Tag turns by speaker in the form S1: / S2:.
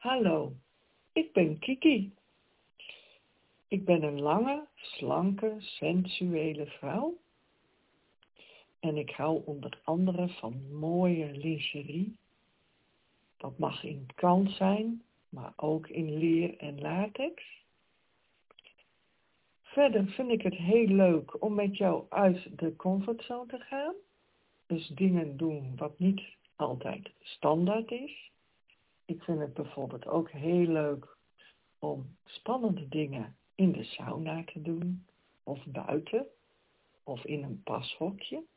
S1: Hallo, ik ben Kiki. Ik ben een lange, slanke, sensuele vrouw. En ik hou onder andere van mooie lingerie. Dat mag in kant zijn, maar ook in leer en latex. Verder vind ik het heel leuk om met jou uit de comfortzone te gaan. Dus dingen doen wat niet altijd standaard is. Ik vind het bijvoorbeeld ook heel leuk om spannende dingen in de sauna te doen, of buiten, of in een pashokje.